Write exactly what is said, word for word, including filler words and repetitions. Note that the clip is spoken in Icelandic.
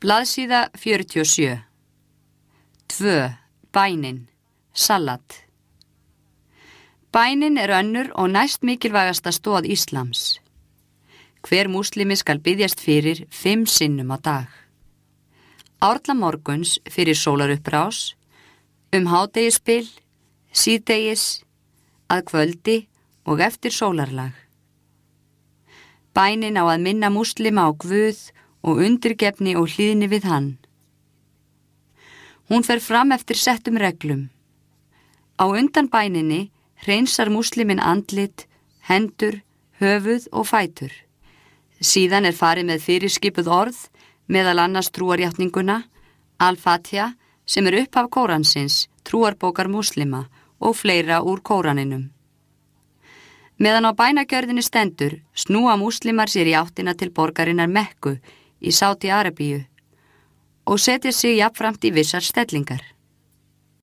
Blaðsíða fjörutíu og sjö. tvö. Bænin. Salat. Bænin er önnur og næst mikilvægasta stoð Íslams. Hver múslimi skal biðjast fyrir fimm sinnum á dag. Árla morguns fyrir sólarupprás, um hádegisbil, síðdegis, að kvöldi og eftir sólarlag. Bænin á að minna múslima á Guð og undirgefni og hlýðni við hann. Hún fer fram eftir settum reglum. Á undan bæninni hreinsar múslimin andlit, hendur, höfuð og fætur. Síðan er farið með fyrirskipuð orð, meðal annars trúarjátninguna, Al-Fatiha, sem er upphaf Kóransins, trúarbókar múslima og fleira úr Kóraninum. Meðan á bænagjörðinni stendur, snúa múslimar sér í áttina til borgarinnar Mekku í Sádi Arabíu og setja sig jafnframt í vissar stellingar.